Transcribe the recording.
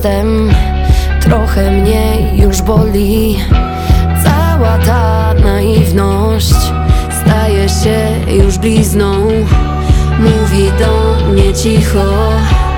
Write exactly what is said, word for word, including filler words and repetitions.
jestem, trochę mnie już boli. Cała ta naiwność staje się już blizną. Mówi do mnie cicho: